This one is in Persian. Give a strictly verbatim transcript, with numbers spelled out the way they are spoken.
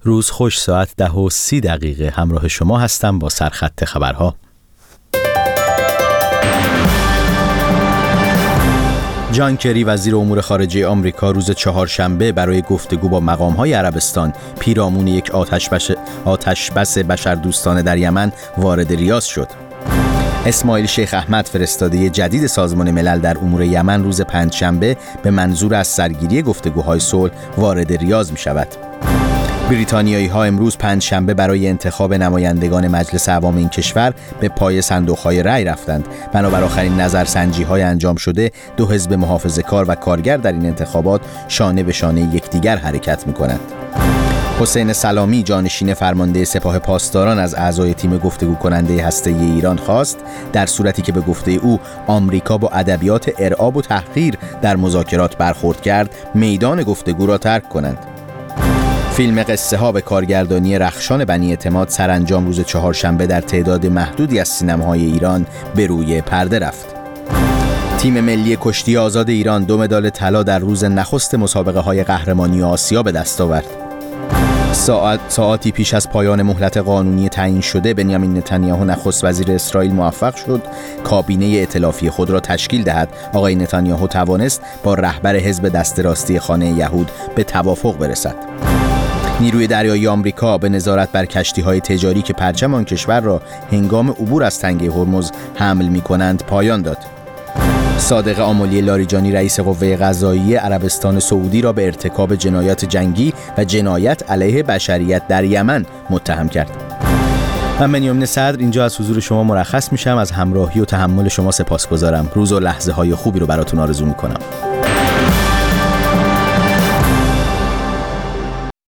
روز خوش، ساعت ده و سی دقیقه همراه شما هستم با سرخط خبرها. جان کری وزیر امور خارجه آمریکا روز چهارشنبه برای گفتگو با مقام‌های عربستان پیرامون یک آتش‌بس آتش‌بس بشردوستانه در یمن وارد ریاض شد. اسماعیل شیخ احمد، فرستاده جدید سازمان ملل در امور یمن، روز پنجشنبه به منظور از سرگیری گفتگوهای صلح وارد ریاض می‌شود. بریتانیایی‌ها امروز پنجشنبه برای انتخاب نمایندگان مجلس عوام این کشور به پای صندوق‌های رأی رفتند. بنابر آخرین نظرسنجی‌های انجام شده، دو حزب محافظه‌کار و کارگر در این انتخابات شانه به شانه یکدیگر حرکت می‌کنند. حسین سلامی، جانشین فرمانده سپاه پاسداران، از اعضای تیم گفتگو کننده هسته‌ای ایران خواست در صورتی که به گفته او آمریکا با ادبیات ارعاب و تحقیر در مذاکرات برخورد کرد، میدان گفتگو را ترک کنند. فیلم قصه ها به کارگردانی رخشان بنی اعتماد سرانجام روز چهارشنبه در تعداد محدودی از سینماهای ایران به روی پرده رفت. تیم ملی کشتی آزاد ایران دو مدال طلا در روز نخست مسابقه های قهرمانی آسیا به دست آورد. ساعت ساعتی پیش از پایان مهلت قانونی تعیین شده، بنیامین نتانیاهو نخست وزیر اسرائیل موفق شد کابینه ائتلافی خود را تشکیل دهد. آقای نتانیاهو توانست با رهبر حزب دست راستی خانه یهود به توافق برسد. نیروی دریایی آمریکا به نظارت بر کشتی‌های تجاری که پرچم آن کشور را هنگام عبور از تنگه هرمز حمل می‌کنند پایان داد. صادق آملی لاریجانی، رئیس قوه قضاییه عربستان سعودی، را به ارتکاب جنایات جنگی و جنایت علیه بشریت در یمن متهم کرد. من بنیامین صدر اینجا از حضور شما مرخص میشم. از همراهی و تحمل شما سپاسگزارم. روز و لحظه های خوبی رو براتون آرزو میکنم.